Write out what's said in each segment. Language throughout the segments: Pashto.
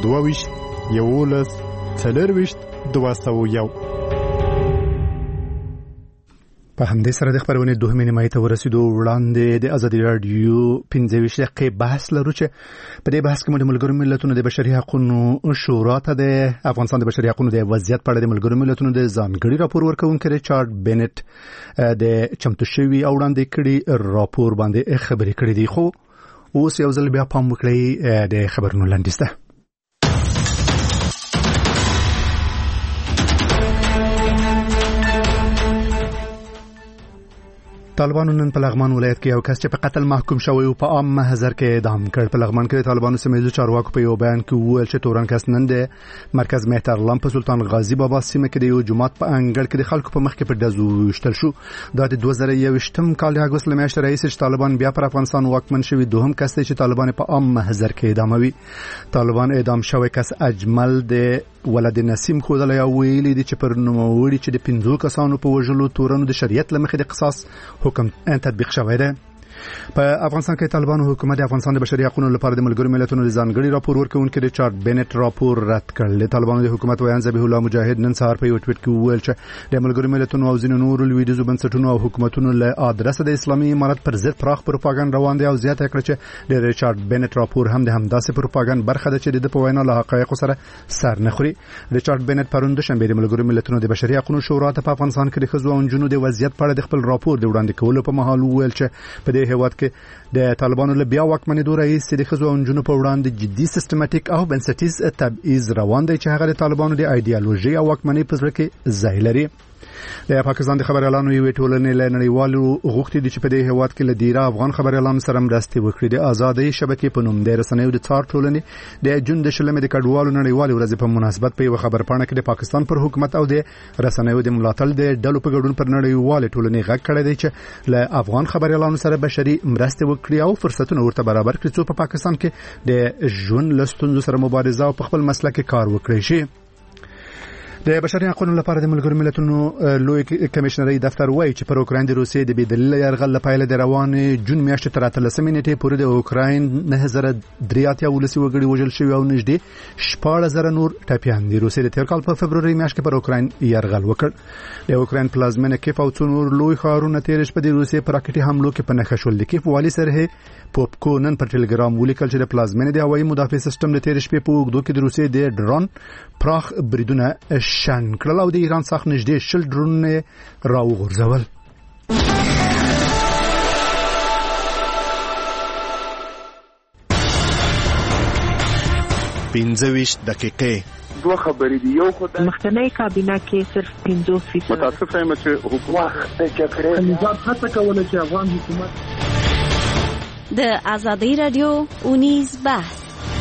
22 11 40 201. په همدې سره د خبرونې دوهمې نیمایي ته ورسېدو. وړاندې د ازادي راډیو 15 دقیقې بحث لرو چې په دې بحث کې موږ د ملګرو ملتونو د بشري حقوقو شورا ته د افغانستان د بشري حقوقو د وضعیت په اړه د ملګرو ملتونو د ځانګړي راپور ورکوونکي ریچارډ بینټ د چمتو شوي او وړاندې کړي راپور باندې خبرې کړې دي. خو اوس یو ځل بیا پام وکړئ د خبرونو لنډیز ته. طالبانو نن په لغمان ولایت کې یو کس چې په قتل محکوم شوی او په عام محضر کې اعدام کړ. په لغمان کې طالبانو سیمه چارواکو په یو بیان کې وویل چې تورن کس نن د مرکز مهترلام په سلطان غازی بابا سیمه کې د یو جماعت په انګړ کې د خلکو په مخ کې په دزو وشتل شو. دا د 2021م کال د اګوست لمیاشتې رئیس چې طالبان بیا پر افغانستان واکمن شوی دوهم کس دی چې طالبان په عام محضر کې اعداموي. طالبان اعدام شوی کس اجمل د ولد نسیم خودله یا ویلي دي چې پر نوموړي چې د 15 کسانو په وژلو تورنو د شریعت لمخې د قصاص حکم تطبیق شوی دی. په افغانستان کې طالبانو حکومت د افغانستان د بشري حقوقو لپاره د ملګرو ملتونو د ځانګړي راپور ورکوونکي ریچارډ بینټ راپور رد کړ. د طالبانو د حکومت ویان ذبیح الله مجاهد نن سهار په یو ټویټ کې وویل چې د ملګرو ملتونو او ځینو نورو لویدیځو بنسټونو او حکومتونو له ادرسه د اسلامي امارت پر ضد پراخ پروپاګاندا روان دی او زیاته کړ چې د ریچارډ بینټ راپور هم د همداسې پروپاګاندا برخه ده چې د په وینا له حقایقو سره سر نه خوري. ریچارډ بینټ پرون د شنبه د ملګرو ملتونو د بشري حقوقو شورا ته په افغانستان کې د ښځو او نجونو د وضعیت په اړه د خپل راپور د وړاندې کولو په مهال وویل چې په دې هیواد کې د طالبانو له بیا واکمنېدو رئیس د ښځو او نجونو په وړاندې جدي سیستماتیک او بنسټیز تبعیض روان دی چې هغه د طالبانو د ایډیالوژي او واکمنۍ په زړه کې ځای لري. د پاکستان د خبريالانو یو ټولنې له نړیوالو غوښتي دي چې په دې هیواد کې له ډیره افغان خبريالانو سره مرستې وکړي. د آزادۍ شبکې په نوم د رسنیو د څار ټولنې د جون د شلمې د کډوالو نړیوالې ورځې په مناسبت په یو خبرپاڼه کې د پاکستان پر حکومت او د رسنیو د ملاتړ د ډلو په ګډون پر نړیوالې ټولنې غږ کړی دی چې له افغان خبريالانو سره بشري مرستې وکړي او فرصتونه ورته برابر کړي څو په پاکستان کې د ژوند له ستونزو سره مبارزه او په خپل مسلک کې کار وکړي شي. د بشري حقوقو لپاره د ملګرو ملتونو لوی کمشنري دفتر وایي چې پر اوکراین د روسیې د بېدلیل یرغل لپاره د روان جون میاشتې تر 13 نیټې پورې د اوکراین 9083 ولسی وګړي وژل شوی او نږدې 14000 نور ټپيان دي. روسیې د تیر کال په فبرवरी میاشت کې پر اوکراین یرغل وکړ. د اوکراین پلازمینه کیف او څو نور لوی ښارونه تیر شپه د روسیې پر راکټي حملو کې په نښه شول. د کیف والی سره پوپکو نن پر ټلګرام ولیکل چې د پلازمینه د هوایي مدافع سیستم د تیر شپې په وګړو کې د روسیې د ډرون پراخ بریدونه شن کړل او د ایران څخه نږدې 20 ډرونونه راوغورځول. 15 دقیقې دوه خبرې دي. یو خدای مخکنی کابینه کې صرف 50% متاسف یم چې حکومت د جګړې نظام هڅه کوله چې افغان حکومت د ازادي رادیو اونیز بحث.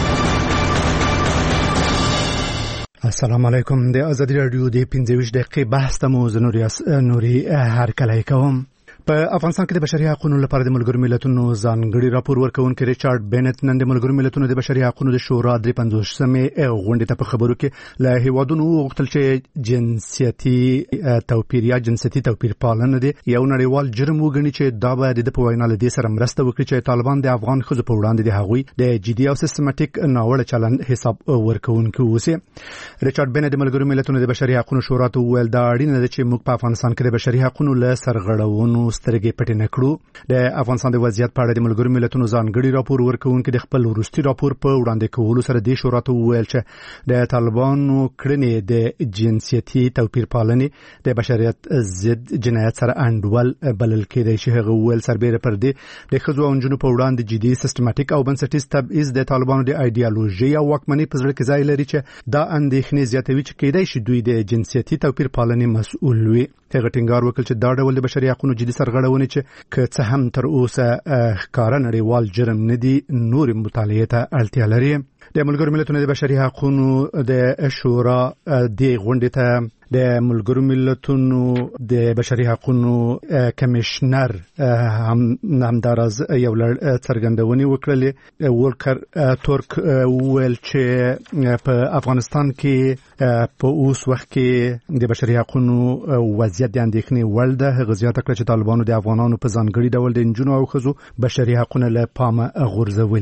السلام علیکم. د ازادي رادیو د 15 دقیقې بحث ته مو نوري هر کله کوم. په افغانستان کې د بشري حقوقو لپاره د ملګرو ملتونو ځانګړي راپور ورکوونکي ریچارډ بینټ نن د ملګرو ملتونو د بشري حقوقو د شورا د 50مې غونډې ته په خبرو کې له هیوادونو وغوښتل چې جنسيتي توپیر پالنه دي یو نړیوال جرم وګڼي چې دا باید د پوینال د سره مرسته وکړي چې طالبان د افغان ښځو په وړاندې د هغوی د جدي او سیستماتیک ناوړه چلند حساب ورکوونکي اوسي. ریچارډ بینټ د ملګرو ملتونو د بشري حقوقو شورا ته وویل دا اړینه ده چې موږ په افغانستان کې د بشري حقوقو له سرغړونو سترګې پټې نه کړو. د افغانستان د وضعیت په اړه د ملګرو ملتونو ځانګړي راپور ورکوونکي د خپل وروستي راپور په وړاندې کولو سره د شورا ته وویل چې د طالبانو کړنې د جنسيتي توپیر پالنې د بشریت ضد جنایت سره انډول بلل کېدای شي. هغه وویل سربېره پر دې د ښځو او نجونو په وړاندې جدي سیستماتیک او بنسټیز تبعیض د طالبانو د ایډیالوژي او واکمنۍ په زړه کې ځای لري چې دا اندېښنې زیاتوي چې کېدای شي دوی د جنسيتي توپیر پالنې مسؤل وي. هغه ټینګار وکړ چې دا ډول د بشري حقوقو جدي سرغړونې چې که څه هم تر اوسه ښکارا نړیوال جرم نه دي نور مطالعه ته اړتیا لري. د ملګرو ملتونو د بشري حقوقو د شورا د غونډې ته د ملګرو ملتونو د بشري حقوقو کمشنر همدارز یو لړ څرګندونې وکړلې. ولکر تورک ویل چې په افغانستان کې په اوس وخت کې د بشري حقوقو وضعیت د اندېښنې وړ ده. هغه زیاته کړه چې طالبانو د افغانانو په ځانګړي ډول د نجونو او ښځو بشري حقوقو له پامه غورځولي دي.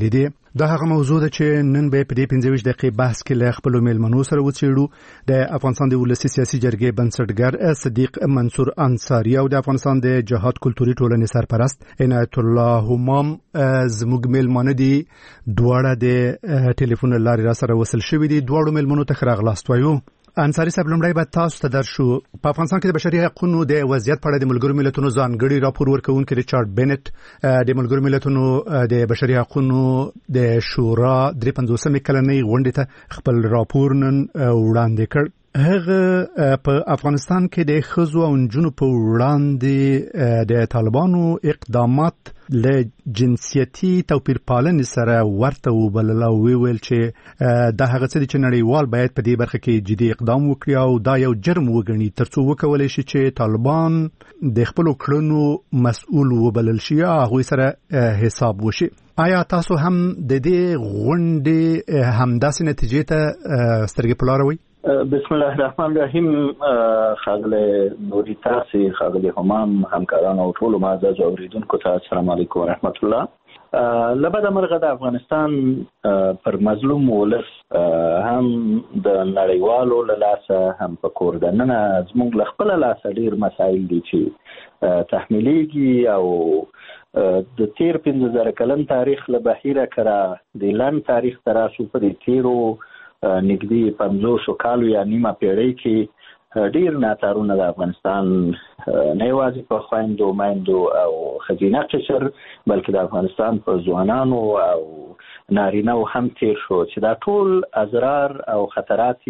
دا هغه موضوع ده چې نن به په دې 15 دقیقې بحث کې له خپل میلمنو سره وڅېړو. د افغانستان د ولسي سیاسي جرګې بنسټګر صدیق منصور انصاری او د افغانستان د جهاد کلتوري ټولنې سرپرست عنایت الله همام زموږ میلمانه دي. دواړه د ټلیفون لارې را سره وصل شوي دي. دواړو میلمنو ته ښه راغلاست وایو. انصاری صاحب، لومړی به تاسو ته درشو. په افغانستان کې د بشري حقوقو د وضعیت په اړه د ملګرو ملتونو ځانګړي راپور ورکوونکی ریچارډ بینټ د ملګرو ملتونو د بشري حقوقو د شورا 53 کلنۍ غونډې ته خپل راپور نن وړاندې کړ. هغه په افغانستان کې د ښځو او نجونو په وړاندې د طالبانو اقدامات له جنسیتي توپیر پالنې سره ورته وبلل او ویل چې دا هغه څه دي چې نړیوال باید په دې برخه کې جدي اقدام وکړي او دا یو جرم وګڼي ترڅو وکولای شي چې طالبان د خپل کړنو مسؤل وبلل شي او هغه سره حساب وشي. آیا تاسو هم د دې غونډې همداسې نتیجې ته سترګې په لاره وئ؟ بسم الله الرحمن الرحیم. خاغله نوري تاسو، خاغله همام، همکاران او ټول معزز اوریدونکو ته السلام علیکم ورحمت الله. لبد مرغه د افغانستان پر مظلوم ولس هم د نړیوالو له لاسه هم په کور دننه زموږ له خپل لاسه ډیر مسایل دي چې تحمیلیږي او د تیر 15,000 کلن تاریخ له بهیره کړه د لن تاریخ تراسو په تیرو نږدې 500 کالو یا نیمه پیړۍ کې ډیر ناتارونه د افغانستان نه یوازې په خویندو مایندو او خزینه قشر بلکې د افغانستان په ځوانانو او نارینه هم تیر شو چې دا ټول اضرار او خطرات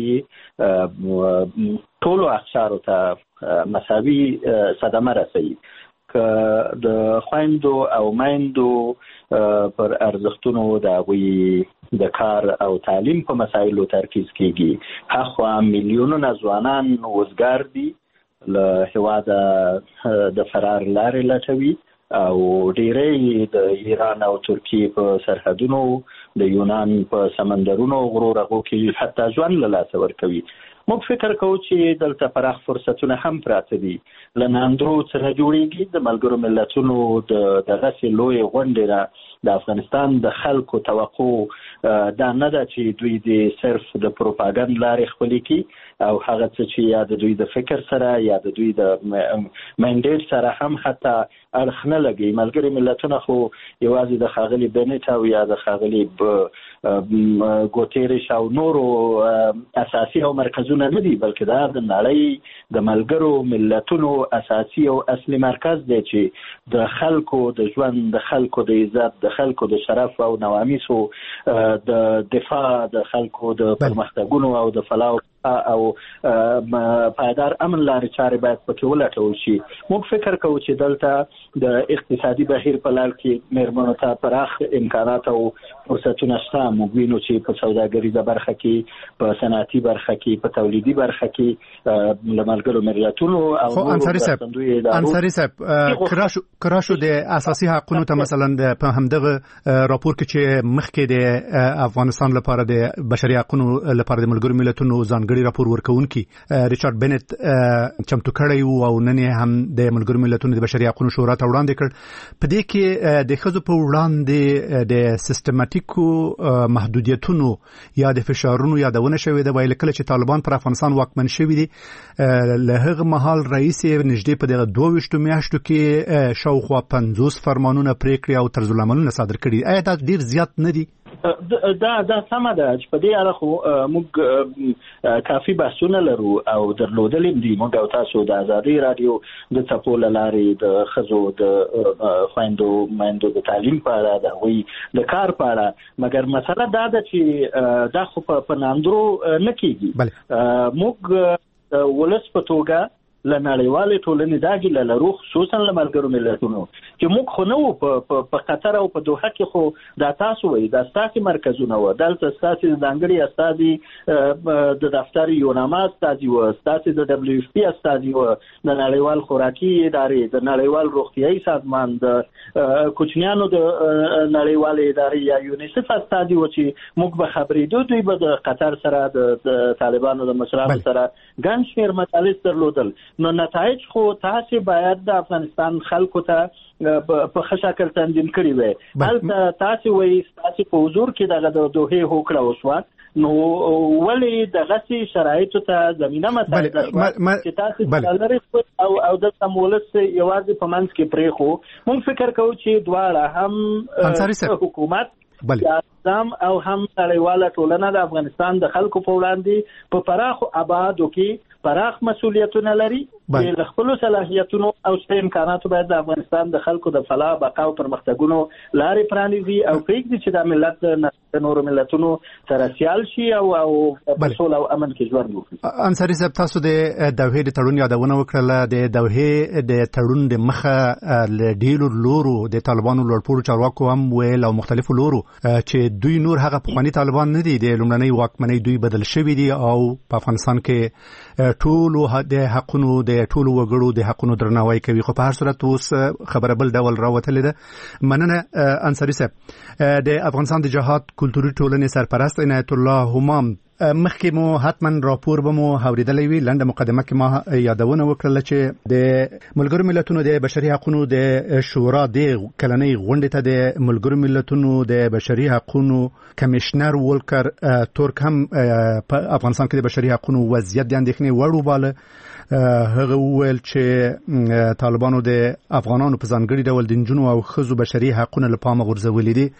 ټول اقشارو ته مساوي صدمه رسوي. که د خویندو او مایندو پر ارزښتونو د هغوی د کار او تعلیم په مسایلو ترکیز کیږي، هغه میلیونونه ځوانان وزګار دي له هېواده د فرار لارې لټوي او ډیری د ایران او ترکیې په سرحدونو، د یونان په سمندرونو غرورغو کې حتی ژوند له لاسه ورکوي. موږ فکر کوو چې دلته پراخ فرصتونه هم پراته دي. له ناندرو څخه جوړیږي د ملګرو ملتونو د دغسې لوی غونډې نه د افغانستان د خلکو توقع دا نه ده چې دوی د صرف د پروپاګند لارې خپلې کړي او هغه څه چې یا د دوی د فکر سره یا د دوی د منډیټ سره هم حتی اړخ نه لګي. ملګري ملتونه خو یوازې د ښاغلي بنټ او یا د ښاغلي ګوتیرش او نورو اساسي او مرکزونه نه دي، بلکې دا د نړۍ د ملګرو ملتونو اساسي او اصلي مرکز دی چې د خلکو د ژوند، د خلکو د عزت، د خلکو د شرف او نوامیسو د دفاع، د خلکو د پرمختګونو او د فلاح او پایدار امن لارې چارې باید پکې ولټول شي. موږ فکر کوو چې دلته د اقتصادي بهیر په لړ کې مېرمنو ته پراخ امکانات او فرصتونه شته. موږ وینو چې په سوداګریزه برخه کې، په صنعتي برخه کې، په تولیدي برخه کې له ملګرو ملتونو او انصاری صاحب کراشو د اساسي حقوقو ته مثلا په همدغه راپور کې چې مخکې د افغانستان لپاره د بشري حقوقو لپاره د ملګرو ملتونو ځانګړي راپور ورکوونکی ریچارډ بینټ چمتو کړی وو او نن هم د ملګرو ملتونو د بشري حقوقو شورا ته وړاندې کړ. په دې کې د ښځو په وړاندې د سیستماتیکو محدودیتونو یا د فشارونو یادونه شوې ده. ویل کله چې طالبان پر افغانستان واکمن شوي دي له هغه مهال رئیس نږدې په دغه 22 میاشتو کې شاوخوا 50 فرمانونه، پریکړې او طرزالعملونه صادر کړي. آیا دا ډیر زیات نه دي؟ دا سمه ده چې په دې اړه خو موږ کافي بحثونه لرو او درلودلې دي. موږ او تاسو د ازادي رادیو د څپو له لارې د ښځو د خویندو مایندو د تعلیم په اړه، د هغوی د کار په اړه، مګر مسله دا ده چې دا خو په ناندرو نه کېږي. موږ ولس په توګه له نړیوالې ټولنې دا ګیله لرو، خصوصا له ملګرو ملتونو چې موږ خو نه وو په قطر او په دوحه کې، خو دا تاسو وایي دا ستاسې مرکزونه وو، دلته ستاسې ځانګړي استازي د دفتر یوناما استازي وو، ستاسې د دبلیو اف پي استازي وو، د نړیوال خوراکي ادارې، د نړیوال روغتیایي سازمان، د کوچنیانو د نړیوال ادارې یا یونیسف استازي وو چې موږ به خبرېدو. دوی به د قطر سره د طالبانو د مشرانو سره ګڼ شمېر مجالس درلودل. نو نتایج خو تاسو باید د افغانستان خلکو ته په ښه شکل تنظیم کړی وي. هلته تاسو وایي تاسو په حضور کې دغه د دوه هوکړه وشوه، نو ولې دغه شرایطو ته زمينه مساعد چې تاسو لري او د تمولس یوازې په منځ کې پرې خو مونږ فکر کوو چې دواړه هم حکومت نظام او هم نړیواله ټولنه د افغانستان د خلکو په وړاندې په پراخو ابعادو کې پراخ مسؤلیتونه لري چې خپل صلاحیتونو او امکاناتو باید د افغانستان د خلکو د فلاح بقا او پرمختګونو لارې پرانیزي او پرېږدي چې د ملت د نورو ملتونو سره سیال شي او په سوله او امن کې ژوند وکړي. انصاري صاحب، تاسو د دوحې د تړون یادونه وکړه. د دوحې د تړون د مخه له ډیرو لورو د طالبانو لوړپوړو چارواکو هم ویل او مختلفو لورو چې دوی نور هغه پخواني طالبان نه دي، د لومړنۍ واکمنۍ دوی بدل شوي دي او په افغانستان کې ټولو د حقونو د ټولو وګړو د حقونو درناوی کوي. خو په هر صورت اوس خبره بل ډول راوتلې ده. مننه انصاري صاحب. د افغانستان د جهاد کلتوري ټولنې سرپرست عنایت الله همام، مخکې مو حتما راپور به مو اوریدلی وي. لنډه مقدمه کې ما یادونه وکړله چې د ملګرو ملتونو د بشري حقوقو د شورا د کلنۍ غونډې ته د ملګرو ملتونو د بشري حقوقو کمشنر ولکر تورک هم په افغانستان کې د بشري حقوقو وضعیت د اندېښنې وړ وباله. هغه وویل چې طالبانو د افغانانو په ځانګړي ډول د نجونو او ښځو بشري حقوقونه له پامه غورځولي دي.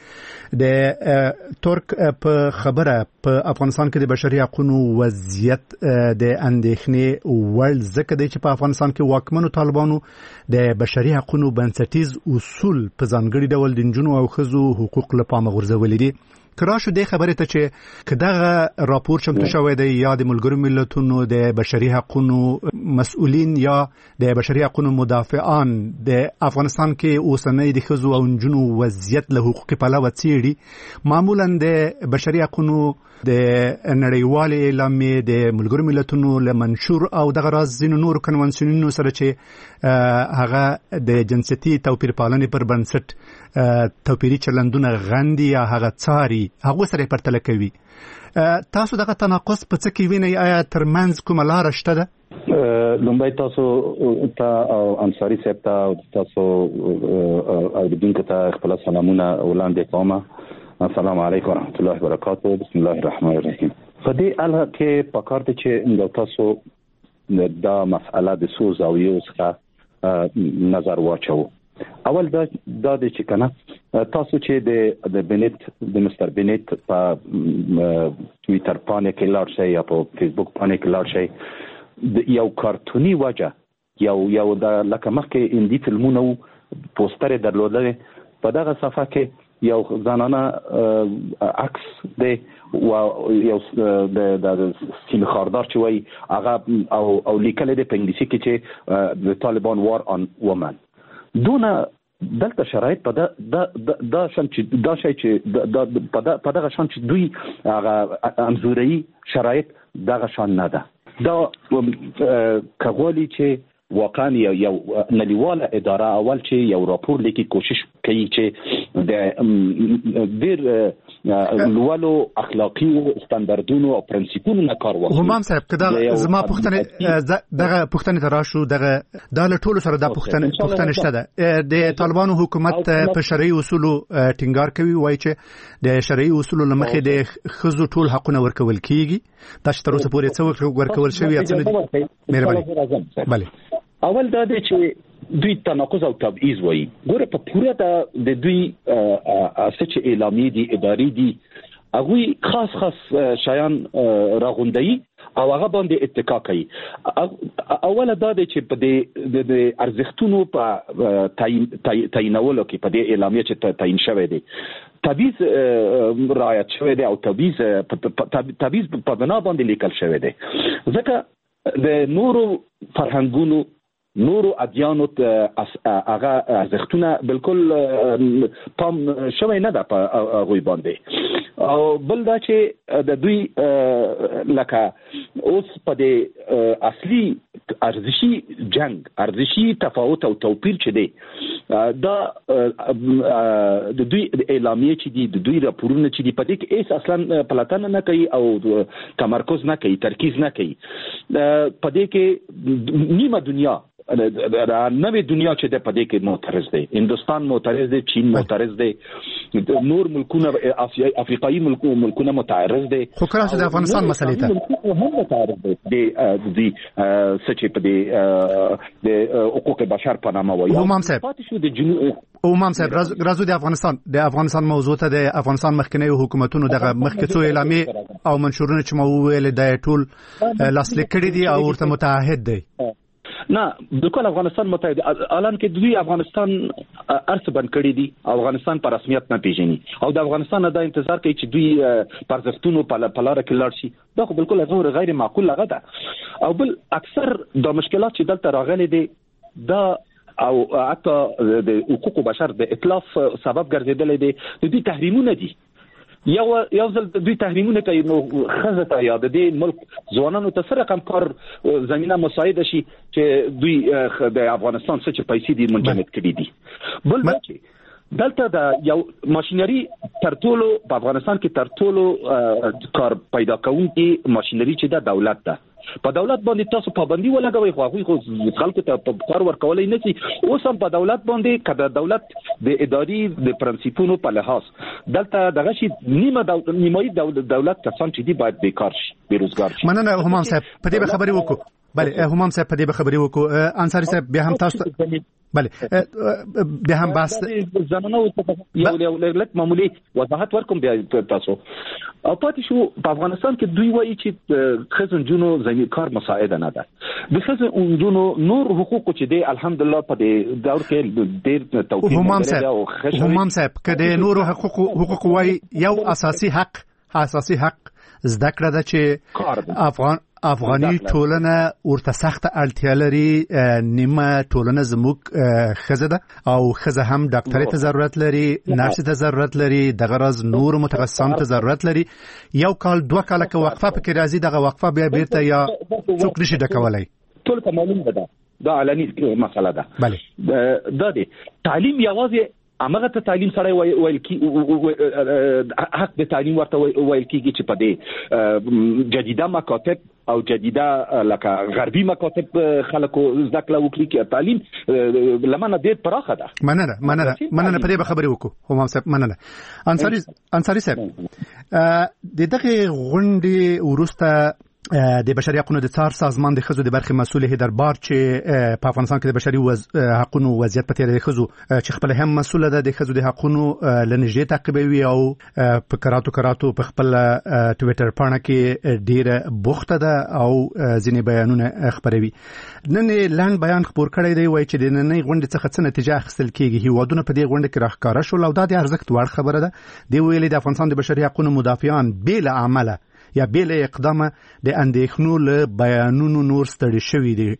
د تورک په خبره په افغانستان کې د بشري حقوقو وضعیت د اندېښنې وړ ځکه دی چې په افغانستان کې واکمنو طالبانو د بشري حقوقو بنسټیز اصول په ځانګړي ډول د نجونو او ښځو حقوق له پامه غورځولي دي. کراشو د خبرې ته چې کداغه راپور چمتو شوی دی یا د ملګرو ملتونو د بشري حقوقو مسؤلین یا د بشري حقوقو مدافعان د افغانستان کې اوسنۍ د ښځو او نجونو وضعیت له حقوقي پلوه څیړي، معمولا د بشري حقوقو د نړیوالې اعلامیې د ملګرو ملتونو له منشور او دغه راز ځینو نورو کنوانسیونونو سره چې هغه د جنسیتي توپیر پالنې پر بنسټ توپیري چلندونه غندي یا هغه څاري، هغه سره پرتله کوي. تاسو دغه تناقض په څه کې وینئ؟ آیا ترمنځ کومه لاره شته ده؟ لومبای تاسو ته او انصاري صاحب ته او تاسو اوریدونکو ته خپل سلامونه وړاندې کوم. السلام علیکم ورحمۃ اللہ وبرکاتہ. بسم الله الرحمن الرحیم. په دې اړه کې پکار دي چې تاسو دا مسأله د څو زاویو څخه نظر واچو. اول دا د چې کنه تاسو چې د بنت د مستر بنت په ټوئیټر باندې کې لاړ شئ یا په فیسبوک باندې کې لاړ شئ، یو کارتونی وجه یو د لکه مخکې اندی فلمونو پوسټر درلودل په دغه صفحه کې یو ځانانه عکس دی او یو د سیم خاردار چې وای هغه او لیکل دی په انګلیسي کې چې د طالبان وار آن وومن. دونه دلته شرایط په دا شان چې په دغه شان چې دوی هغه انزوري شرایط دغه شان نه ده. دا کغولی چې واقعا یو نړیواله اداره اول چې یو راپور لیکي کوشش کوي چې د ډیر لوړو اخلاقي او ستاندردونو او پرنسپونو نه کار واخلي. همام صاحب کدا زما دغه پښتنه تراشو دغه د ټولو سره د پښتنه شته ده. د طالبانو حکومت په شرعي اصولو ټینګار کوي، وایي چې د شرعي اصولو لمخې د ښځو ټول حقونه ورکول کیږي. دا چې تر اوسه پورې څو ورکول شوی یا څه؟ مهرباني. بله، اول دا دی چې دوی تناقض او تبعیض وایي. ګوره په پوره د دوی اساس اعلامی دي اداري دي، هغه خاص شایان راغونډي او هغه باندې اتکا کوي. اوله دا دی چې په د ارزښتونو په تعینولو کې په دې اعلامیه چې تعین شوی دی تبعیض رعایت شوی دی او تبعیض په بنا باندې لیکل شوی دی. ځکه د نورو فرهنګونو نورو ادیانو هغه ارزښتونه بالکل پام شوی نه ده په هغوی باندې. او بل دا چې د دوی لکه اوس په دې اصلي ارزشي جنگ، ارزشي تفاوت او توپیر چې دی دا د دوی اعلامیه چې دي د دوی راپورونه چې دي په دې کې هیڅ اصلا پلاتنه نه کوي او تمرکز نه کوي ترکیز نه کوي په دې کې نیمه دنیا نوې دنیا چې د پدې کې معترض دي هندستان معترض دي چین معترض دي نور ملکونه افریقایي ملکونه معترض دي خو کله د افغانستان مسلې ته هم معترض دي سچې په دې د حقوق بشر په نامه وایي امام صاحب راځو د افغانستان موضوع ته د افغانستان مخکنی حکومتونو دغه مخکڅو اعلامیه او منشورونه چې مو ویل د ټول لاسلیک کړي دي او ورته متعهد دي نه بالکل افغانستان متحد الان کې دوی افغانستان ارث بند کړی دي افغانستان په رسمیت نه پیژني او د افغانستان د انتظار کوي چې دوی پرځښتونو په لار کې لاړ شي دا خو بالکل غیر معقول لغه ده او بل اکثر د مشکلات چې دلته راغلي دي دا او حتی د حقوق بشر د اتلاف سبب ګرځیدل دي د دې تحریمونه دي یو ځل دوی تحریمونه کوي نو خزه ته یا د دې ملک ځوانانو ته سره کم کار زمينه مساعده شي چې دوی د افغانستان څخه پیسې دي منجمد کړي دي بل چې دلته د یو ماشينري ترټولو په افغانستان کې ترټولو کار پیدا کوونکی ماشينري چې د دولت ده په دولت باندې تاسو پابندي ولګوي خو خلکو ته کار ورکولای نه شي اوس هم په دولت باندې کله دولت د اداري د پرنسپونو په لحاظ دلته دغه شي نیمایي دولت کسان چې دي باید بیکار شي بیروزګار شي مننه همام صاحب په دې خبرې وکړو بله همام صاحب په دې خبرې وکړو انصاری صاحب بیا هم تاسو بله بیا هم بس زمانه یو لږ معمولی وضاحت ورکوم بیا تاسو او پاتې شو په افغانستان کې دوی وایي چې خزنجونو زمي کار مساعده نه ده د خزنجونو نور حقوق چې دی الحمدلله په دې دور کې ډېر توفیق همام صاحب کله نور حقوق وایي یو اساسي حق زده کړه ده چې افغاني ټولنه ورته سخت اړتیا لري نیمه ټولنه زموږ خزه ده او خزه هم ډاکټري ته ضرورت لري نرس ته ضرورت لري د غرض نور متخصصان ته ضرورت لري یو کال دوه کال کې وقفه پکې راځي دغه وقفه بیا بیرته یا څوک نشي ډکولای ټول ته معلومه ده دا علني مسله ده بله دا دی تعلیم یوازې امغه ته تعلیم سره ویل کی حق د تعلیم ورته ویل کیږي چې په دې جديده مکاتب او جديده لکه غربي مکاتب خلکو زده کړه وکړي چې تعلیم لمنه ډېر پراخه ده مننه په دې خبرې وکړو همام صاحب مننه انصاری صاحب د دغه غونډې ورسته د بشري حقوقو د څار سازمان د خزو د برخې مسؤل هیدربار چې په افغانستان کې د بشري حقوقو وضعیت په تیر د خزو چې خپل هم مسؤل ده د خزو د حقوقو لنجې تعقیبوي او په کراتو په خپل ټوئیټر پاڼه کې ډیره بوخته ده او ځینې بیانونه خبروي نن لاند بیان خبر کړی دی وایي چې د نن غونډې څخه څه نتیجه اخیستل کیږي هیوادونه په دې غونډه کې راښکاره شول او دا د ارزښت وړ خبره ده دی ویلي د افغانستان د بشري حقوقو مدافعان بل عمله یا بیل اقدامه د اندېښنو له بیانونو نور ستړي شوي دي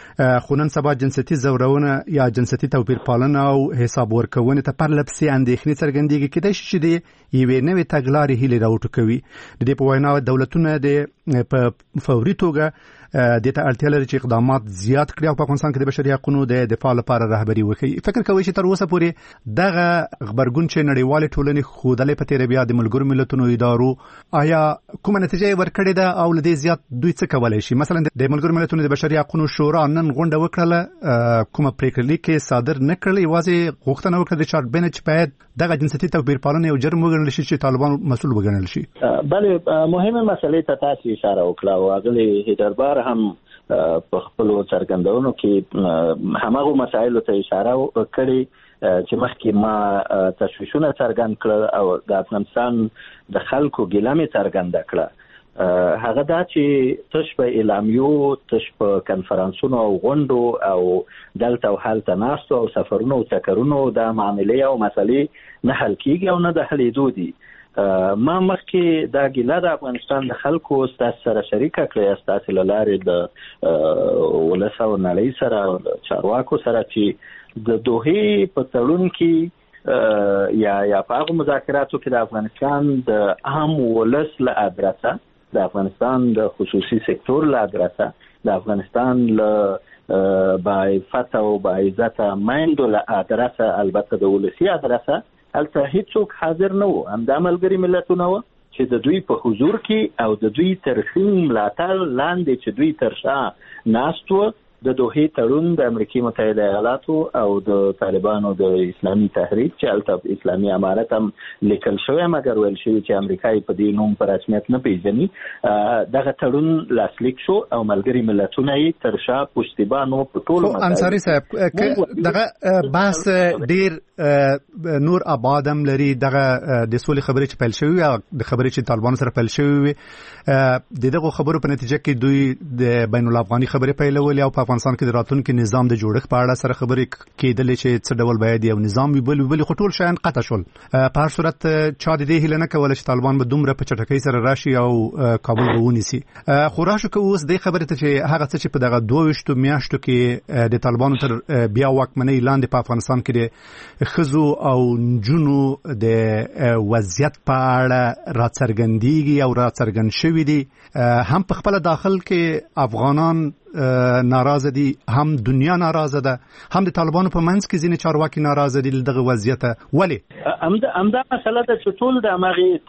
خو نن سبا جنسيتي زورونه یا جنسيتي توپیر پالنه او حساب ورکونه ته پرلپسې اندېښنې څرګندېږي کېدای شي چې د یوې نوې تګلارې هیلې راوټوکوي د دې په وینا دولتونه د په فوري توګه د ته اړتیا لري چې اقدامات زیات کړي او په افغانستان کې د بشري حقوقو د دفاع لپاره رهبري وکړي فکر کوي چې تر اوسه پورې دغه خبرګون چې نړیوال ټولنې خودلې په تیر بیا د ملګرو ملتونو ادارو آیا کومه نتیجه ورکړې ده او لدې زیات دوی څه کولای شي مثلا د ملګرو ملتونو د بشري حقوقو شورا نن غونډه وکړه کومه پریکړه کې صادر نه کړل یوازې غوښتنه وکړه د چارټ بنچ باید دغه جنسيتي توپیر پالنه یو جرم وګڼل شي چې طالبان مسؤل وګڼل شي بله مهمه مسلې ته تاسو اشاره وکړه او غلي هیدربار هم په خپل څرګندونو کې همغه مسایلو ته اشاره وکړي چې مخکې ما تشویشونه څرګند کړ او د افغانستان د خلکو ګیلمې څرګنده کړه هغه دا چې تش په اعلامیو تش په کنفرانسونو او غونډو او دلته او هلته ناستو او سفرونو او تکرونو د معاملې او مسلې نه حل کیږي او نه د حلېدو دي ما مخکې دا ګیله د افغانستان د خلکو ستاسو سره شریکه کړې ستاسو له لارې د ولس او نړۍ سره چارواکو سره چې د دوحې په تړون کې یا په هغه مذاکراتو کې د افغانستان د عام ولس له ادرسه د افغانستان د خصوصي سکتور له ادرسه د افغانستان له باعفت او باعزت مایندو له ادرسه البته د ولسی ادرسه هلته هیڅوک حاضر نه وو. همدا ملګري ملتونه وو چې د دوی په حضور کې او د دوی تر څنګ ملاتړ لاندې چې دوی تر شا ناست وو د دوحې تړون د امریکای متحده ایالاتو او د طالبانو د اسلامي تحریک چې هلته اسلامي امارت هم لیکل شوی مګر ویل شوی چې امریکای په دې نوم په رسمیت نه پیژني. دغه تړون لاسلیک شو او ملګري ملتونه یې تر شا پشتیبانو په ټولو انصاری صاحب دغه بحث ډیر نور آبادم لري. دغه د سولې خبرې چې پیل شوی او د خبرې چې طالبان سره پیل شوی دغه خبرو په نتیجه کې دوی د بین الافغاني خبرې پیلولې او په افغانستان کې د راتلونکي نظام د جوړښت په اړه سره خبرې کېدلې چې څه ډول باید یو نظام وي خو ټول شیان قطع شول. په هر صورت چا د دې هیله نه کوله چې طالبان به دومره په چټکۍ سره راشي او کابل به ونیسي. خو راشو که اوس د خبرې ته چې هغه څه چې په دغه 22 میاشتو کې د طالبانو تر بیا واکمنۍ لاندې په افغانستان کې د ښځو او نجونو د وضعیت په اړه راڅرګندېږي او راڅرګند شوي دي. هم په خپل داخل کې افغانان ناراضه دي، هم دنیا ناراضه ده، هم د طالبانو په منځ کې ځینې چارواکي ناراضه دي دغه وضعیت. ولی همدا مسله ده چې ټول د هغې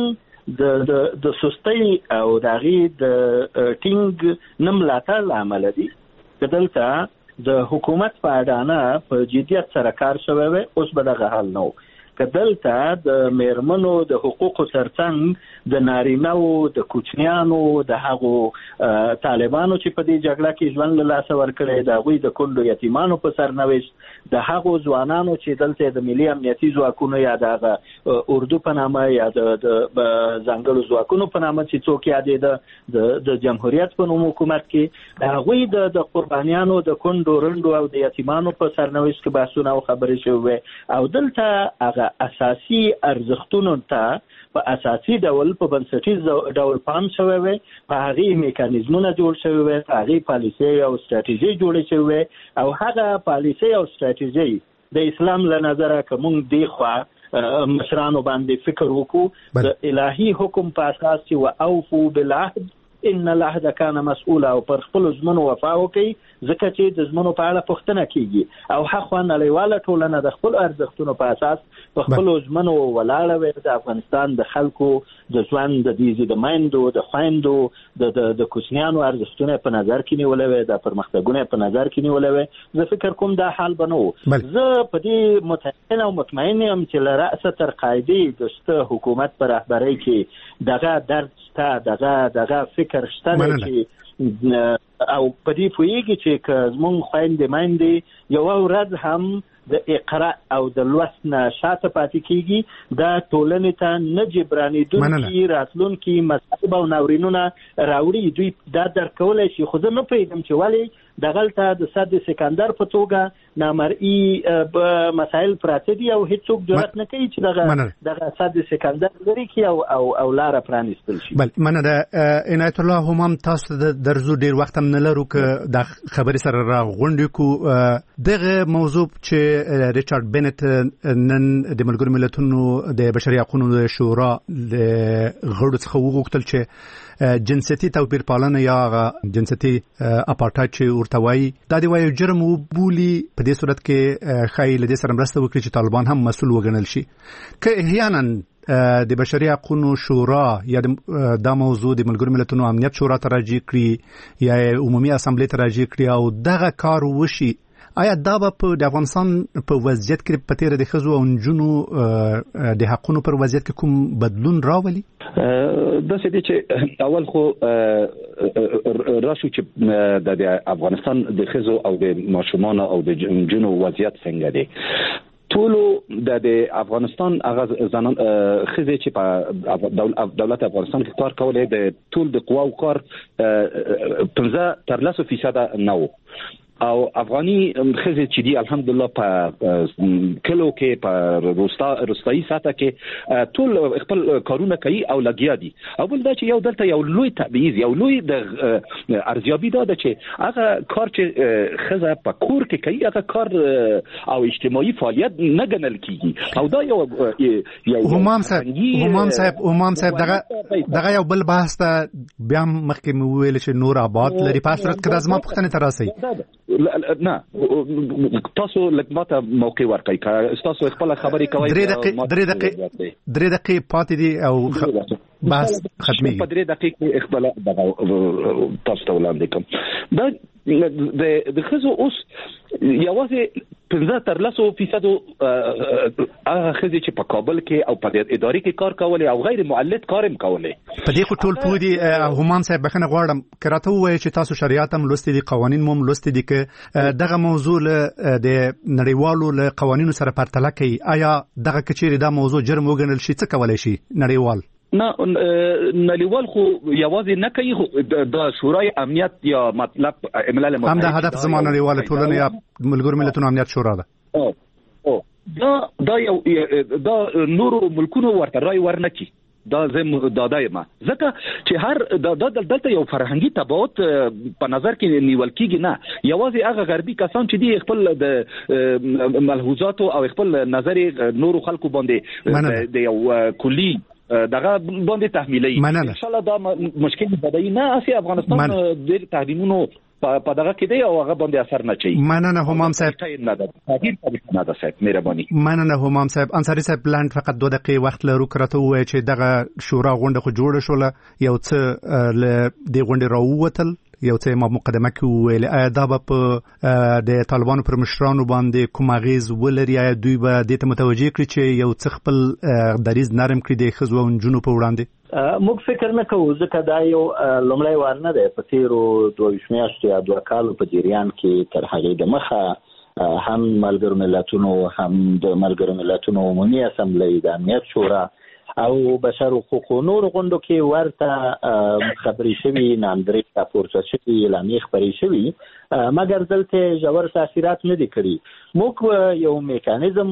تړون د سستۍ او د هغې د ټینګ نه ملاتړ له امله دي. که دلته د حکومت په اډانه په جدیت سره کار شوی وی اوس به دغه حال نه و. که دلته د میرمنو د حقوقو ترڅنګ د نارینه‌و د کوچنیانو د هغو طالبانو چې په دې جګړه کې ژوند له لاسه ورکړی د هغوی د کونډو یتیمانو په سرنوشت د هغو ځوانانو چې دلته د ملي امنیتي ځواکونو یا د اردو په نامه یا د ځانګړو ځواکونو په نامه چې څوک یادېده د جمهوریت په نوم حکومت کې د هغوی د قربانیانو د کونډو رنډو او د یتیمانو په سرنوشت کې بحثونه او خبرې شوې او دلته هغه اساسي ارزښتونو ته په اساسي ډول په بنسټیز ډول پام شوی وي، په هغې میکانیزمونه جوړ شوی وي، په هغې پالیسۍ او ستراتیژي جوړې شوی وي او هغه پالیسۍ او ستراتیژي د اسلام له نظره که موږ دې خوا مشرانو باندې فکر وکړو د الهي حکم په اساس چې واوفو بالعهد ان العهد كان مسؤولا او پر خپل ژمنو وفا وکړي ځکه چې د ژمنو په اړه پوښتنه کیږي او حق نړیواله ټولنه د خپل ارزښتونو په اساس په خپل ژمنو ولاړه وي. د افغانستان د خلکو د ژوند د دې د مایندو د خويندو د کوچنیانو ارزښتونه په نظر کې نیولې وي، د پرمختګونه په نظر کې نیولې وي. زه فکر کوم دا حال بنو زه په دې متعین او مطمئن یم چې له رأسه تر قاعده د شته حکومت پر رهبرۍ کې دغه درد شته، دغه فکر شته چې او په دې پوهیږي چې که زموږ خویندې میندې یوه ورځ هم د اقرا او د لوست نه شاته پاتې کیږي دا ټولنې ته نه جبرانېدونکي راتلونکي مصائب او ناورینونه راوړي. دوی دا درک کولی شي خو زه نه پوهېږم چې ولې دغلته د صد سکندر په توګه نامرئي مسایل پراته دي او هیڅوک جرأت نه کوي چې دغه صد سکندر لري کړي او لاره پرانیستل شي. بل منه د عنایت الله هم تاسو د درزو ډیر وخت هم نه لرو که د خبرې سره راغونډې کو دغه موضوع چې ریچارډ بینټ نن د ملګرو ملتونو د بشري حقوقو شورا د غړو څخه وغوښتل چې جنسيتي توپیر پالنه یا جنسيتي اپارټایډ چې ورته وایي دا دی وایي جرم وبولي. په دې صورت کې خای له دې سره مرسته وکړي چې طالبان هم مسؤل وګڼل شي. که احیانا د بشري حقوقو شورا یا دا موضوع د ملګرو ملتونو امنیت شورا ته راجع کړي یا عمومي اسامبلې ته راجع کړي او دغه کار وشي، آیا دا به په د افغانستان په وضعیت کې په تیر د ښځو او نجونو د حقونو پر وضعیت کې کوم بدلون راولي؟ داسې دي چې اول خو راشو چې د افغانستان د ښځو او د ماشومانو او د نجونو وضعیت څنګه دی. ټولو د افغانستان هغه زنان ښځې چې په دولت افغانستان کې کار کولای د ټول د قواو کار 15% نه و. او افغاني خزه چې دی الحمدلله په کلو کې په روستایي ساته کې ټول خپل کارونه کوي او لګیا دي. او بل دا چې یو دلته یو لوی تبعیض یو لوی د ارزیابي دا چې هغه کار چې خزه په کور کې کوي هغه کار او اجتماعي فعالیت نه ګڼل کیږي. او دا یو همام صاحب دغه یو بل بحث ته بیا مخکې مو ویل چې نور آباد لري په صورت کې زما پوښتنه تراسي نه تاسو لکه ماته موقع ورکړئ تاسو خپل خبرې کوي 3 دقیقې پاتې دي او بس ختمي په 3 دقیقې خپل تاسو ته وړاندې کوم. دا د خزو اوس یوازې 15% هغه خزي چې په کابل کې او په ادارې کې کار کولای او غیر معلد کارم کولای. په دې خو ټول پوه دي همام صاحب بخنه غواړم کراته وایي چې تاسو شریعت هم لوستي دي قوانین هم لوستي دي چې دغه موضوع د نړیوالو له قوانینو سره پرتله کوي. آیا دغه کچېری دا موضوع جرم وګڼل شي څه کولای شي نړیوال؟ نه نړیوال خو یوازې نه کوي د شورای امنیت یا مطلب ملل متحد هم د هدف زموږ نړیواله ټولنه یا ملګرو ملتونو امنیت شورا ده. دا نورو ملکونو ورته رای ورنکي دا زم دادایما ځکه چې هر دلته یو فرهنګي تبعات په نظر کې نیول کیږي. نه یوازې هغه غربي کسان چې دی خپل د ملحوظات او خپل نظر نورو خلکو باندې د یو کلی دغه باندې تحمیلي ان شاء الله دا مشکل بدای نه اسی افغانستان ډېر تحریمونو په دغه کې دی او هغه باندې اثر نه چي. مننه همام صاحب نه ده صاحب مهرباني. مننه همام صاحب. انصاری صاحب لاند فقط 2 دقیقې وخت لرو کراته وای چې دغه شورا غونډه خو جوړه شوله یو څه له دې غونډې راووتل یو څه ما مقدمه کې ویل آیا دا به د طالبانو پر مشرانو باندې کوم اغیز ولري؟ آیا دوی به دې ته متوجه کړي چې یو څه خپل دریز نرم کړي د ښځو او نجونو په وړاندې؟ موږ فکر نه کوو ځکه دا یو لومړی وار نه دی په تیرو 22 میاشتو یا 2 کالو په جریان کې تر هغې د مخه هم ملګرو ملتونو هم د ملګرو ملتونو عمومي اسمبلی د امنیت شورا او بشر حقوق نور غونډو کې ورته خبري شوي ناندرې راپورته شوي اعلامیې خبري شوي مګر دلته ژور تاثیرات نه دي کړي. موږ یو میکانیزم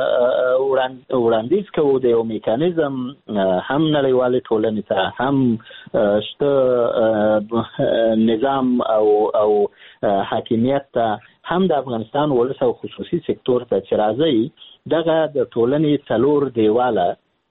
وړاندیز کوو د یو میکانیزم هم نړیوالې ټولنې ته هم شته نظام او حاکمیت ته هم د افغانستان ولس او خصوصي سکتور ته چې راځي دغه د ټولنې څلور دیواله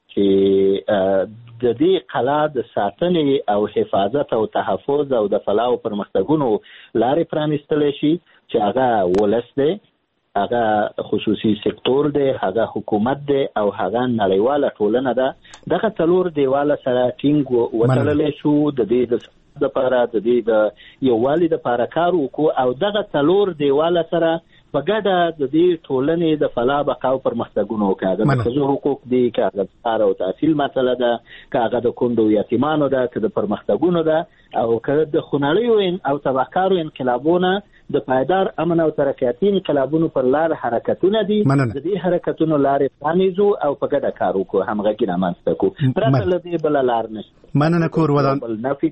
چې د دې قلا د ساتنې او حفاظت او تحفظ او د فلاح او پرمختګونو لارې پرانیستلی شي چې هغه ولس دی هغه خصوصي سکتور دی هغه حکومت دی او هغه نړیواله ټولنه ده. دغه څلور دیواله سره ټینګ وتړلی شو د دې د لپاره د دې د یووالي لپاره کار وکړو او دغه څلور دیواله سره په ګډه د دې ټولنې د فلاح بقا او پرمختګونو کاغه د ښځو حقوق دي کاغه د کار او تحصیل مسله ده کاغه د کونډو یتیمانو ده که د پرمختګونو ده او که د خونړیو او تبهکارو انقلابونو د پایدار امن او ترقیاتي انقلابونو پر لار حرکتونه دي. د دې حرکتونو لارې پرانیزو او په ګډه کار وکړو همغږي رامنځته کړو پرته له دې بله لار نشته. مننه کور ودان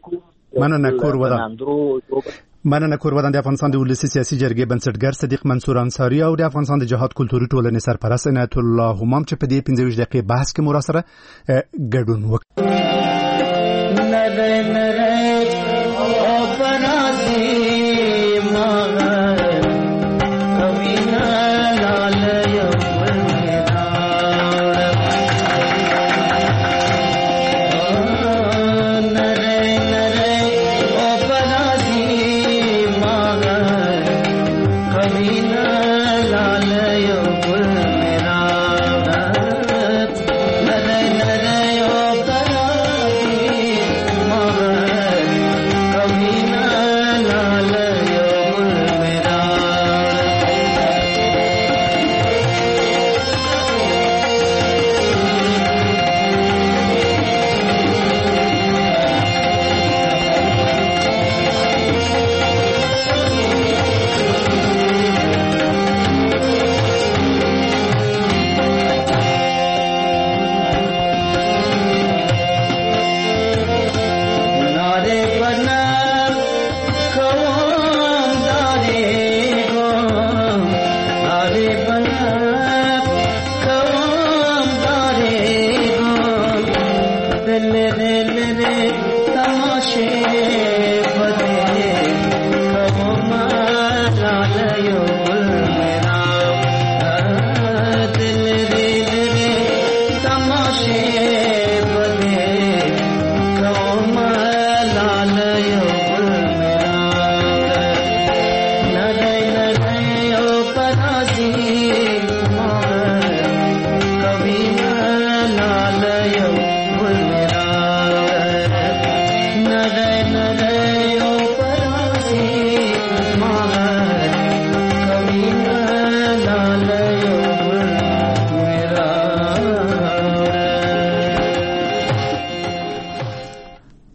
مننه کور ودان د افغانستان د ولسي سیاسي جرګې بنسټګر صدیق منصور انصاری او د افغانستان د جهاد کلتوري ټولنې سرپرست عنایت الله همام چې په دې 15 دقیقې بحث کې مو سره ګډون وکړ. شي